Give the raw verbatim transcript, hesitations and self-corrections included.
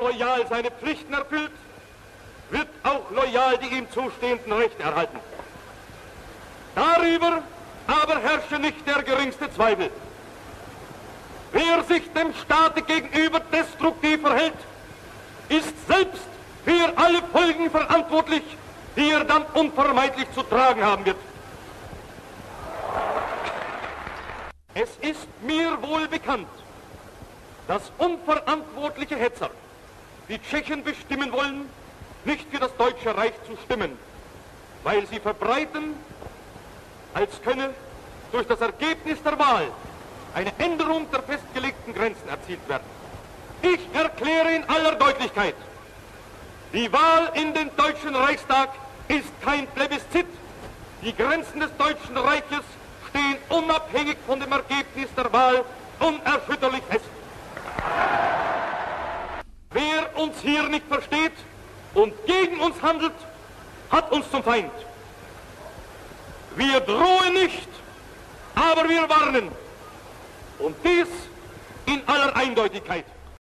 loyal seine Pflichten erfüllt, wird auch loyal die ihm zustehenden Rechte erhalten. Darüber aber herrsche nicht der geringste Zweifel. Wer sich dem Staate gegenüber destruktiv verhält, ist selbst für alle Folgen verantwortlich, die er dann unvermeidlich zu tragen haben wird. Es ist mir wohl bekannt, dass unverantwortliche Hetzer, die Tschechen bestimmen wollen, nicht für das Deutsche Reich zu stimmen, weil sie verbreiten, als könne durch das Ergebnis der Wahl eine Änderung der festgelegten Grenzen erzielt werden. Ich erkläre in aller Deutlichkeit, die Wahl in den Deutschen Reichstag ist kein Plebiszit. Die Grenzen des Deutschen Reiches stehen unabhängig von dem Ergebnis der Wahl unerschütterlich fest. Wer uns hier nicht versteht und gegen uns handelt, hat uns zum Feind. Wir drohen nicht, aber wir warnen. Und dies in aller Eindeutigkeit.